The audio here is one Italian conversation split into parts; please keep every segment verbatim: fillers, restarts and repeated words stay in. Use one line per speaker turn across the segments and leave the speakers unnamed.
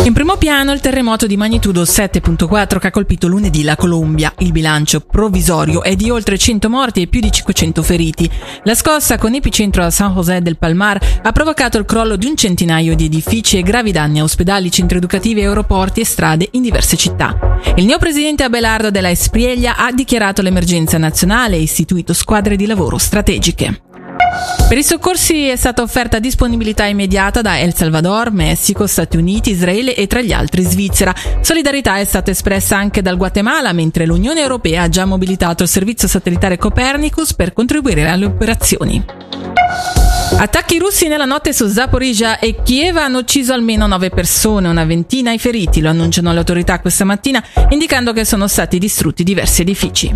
In primo piano il terremoto di magnitudo sette virgola quattro che ha colpito lunedì la Colombia. Il bilancio provvisorio è di oltre cento morti e più di cinquecento feriti. La scossa, con epicentro a San José del Palmar, ha provocato il crollo di un centinaio di edifici e gravi danni a ospedali, centri educativi, aeroporti e strade in diverse città. Il neopresidente Abelardo de la Espriella ha dichiarato l'emergenza nazionale e istituito squadre di lavoro strategiche. Per i soccorsi è stata offerta disponibilità immediata da El Salvador, Messico, Stati Uniti, Israele e tra gli altri Svizzera. Solidarietà è stata espressa anche dal Guatemala, mentre l'Unione Europea ha già mobilitato il servizio satellitare Copernicus per contribuire alle operazioni. Attacchi russi nella notte su Zaporizhzhia e Kiev hanno ucciso almeno nove persone, una ventina i feriti, lo annunciano le autorità questa mattina, indicando che sono stati distrutti diversi edifici.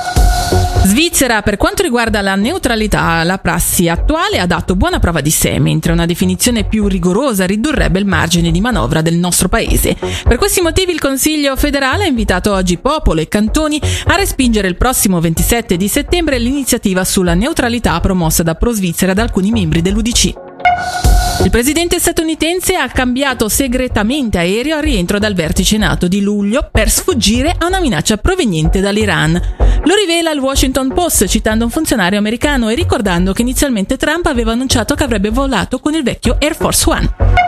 Svizzera, per quanto riguarda la neutralità, la prassi attuale ha dato buona prova di sé, mentre una definizione più rigorosa ridurrebbe il margine di manovra del nostro paese. Per questi motivi il Consiglio federale ha invitato oggi popolo e cantoni a respingere il prossimo ventisette di settembre l'iniziativa sulla neutralità promossa da Pro Svizzera da alcuni membri dell'U D C. Il presidente statunitense ha cambiato segretamente aereo al rientro dal vertice NATO di luglio per sfuggire a una minaccia proveniente dall'Iran. Lo rivela il Washington Post citando un funzionario americano e ricordando che inizialmente Trump aveva annunciato che avrebbe volato con il vecchio Air Force One.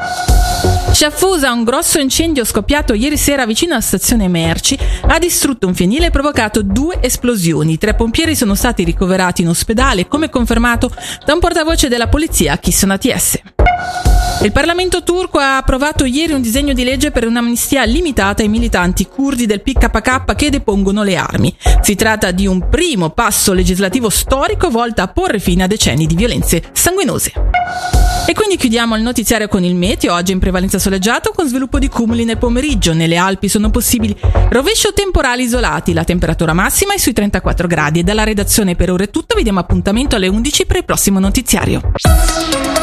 Sciaffusa, un grosso incendio scoppiato ieri sera vicino alla stazione merci ha distrutto un fienile e provocato due esplosioni. Tre pompieri sono stati ricoverati in ospedale, come confermato da un portavoce della polizia, Kisson A T S. Il Parlamento turco ha approvato ieri un disegno di legge per un'amnistia limitata ai militanti curdi del P K K che depongono le armi. Si tratta di un primo passo legislativo storico volto a porre fine a decenni di violenze sanguinose. E quindi chiudiamo il notiziario con il meteo, oggi in prevalenza soleggiato con sviluppo di cumuli nel pomeriggio. Nelle Alpi sono possibili rovescio temporali isolati, la temperatura massima è sui trentaquattro gradi e dalla redazione per ora è tutto, vi diamo appuntamento alle undici per il prossimo notiziario.